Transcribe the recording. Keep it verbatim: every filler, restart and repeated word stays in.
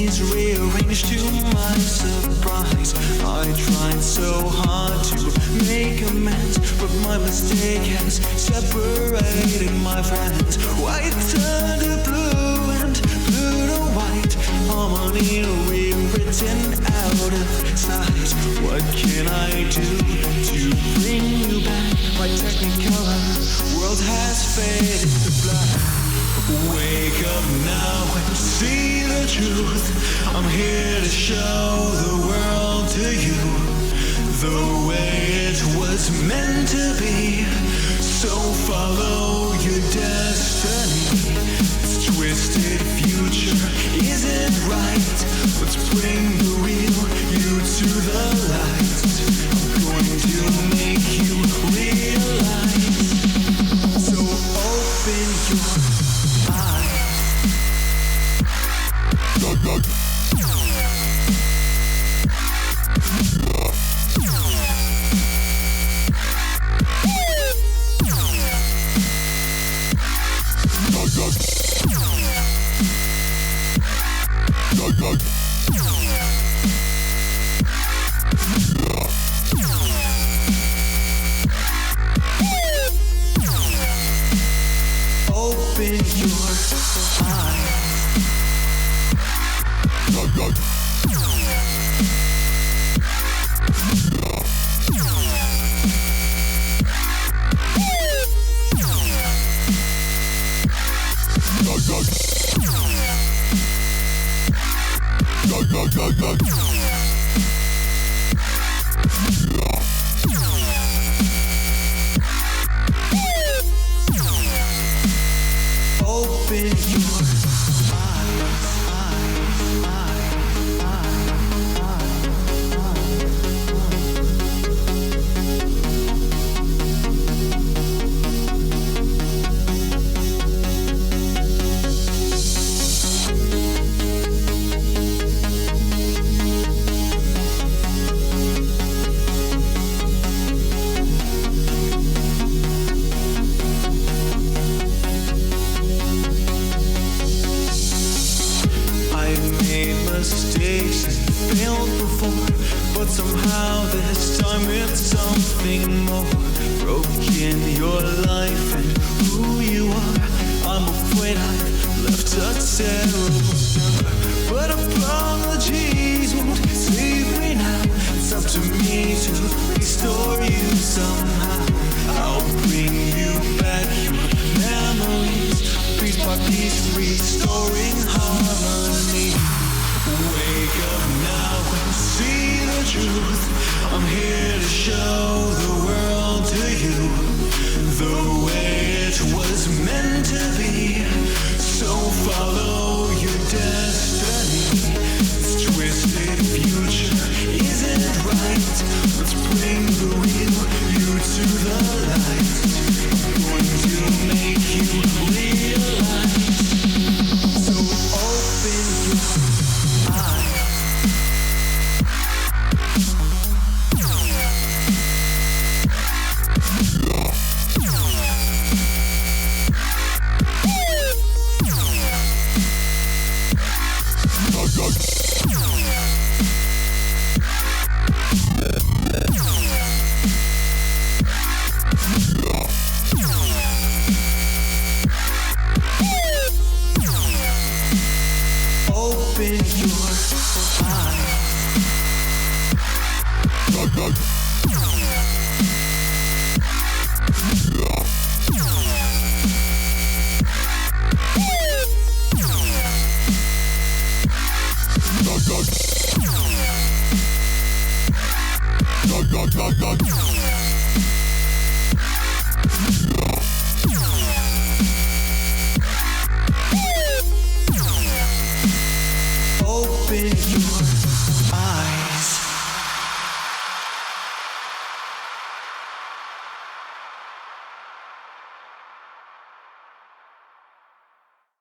destinies rearranged to my surprise. I tried so hard to make amends, but my mistake has separated my friends. White turned to blue and blue to white, harmony rewritten out of sight. What can I do to bring you back? My technicolor world has faded to black. Wake up now and see the truth. I'm here to show the world to you the way it was meant to be. So follow your destiny. This twisted future isn't right. Let's bring the real you to the light. I'm going to make you realize. So open your I'm here to show the world to you the